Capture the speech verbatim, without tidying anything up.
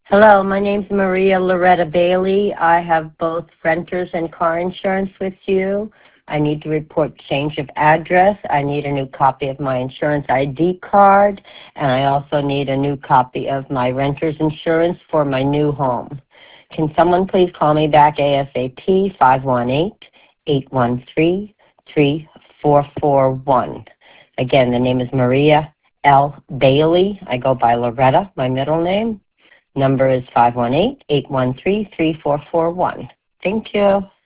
Hello, my name's Maria Loretta Bailey. I have both renters and car insurance with you. I need to report change of address. I need a new copy of my insurance I D card, and I also need a new copy of my renter's insurance for my new home. Can someone please call me back ASAP, five one eight, eight one three, three four four one. Again, the name is Maria L. Bailey. I go by Loretta, my middle name. Number is five one eight, eight one three, three four four one. Thank you.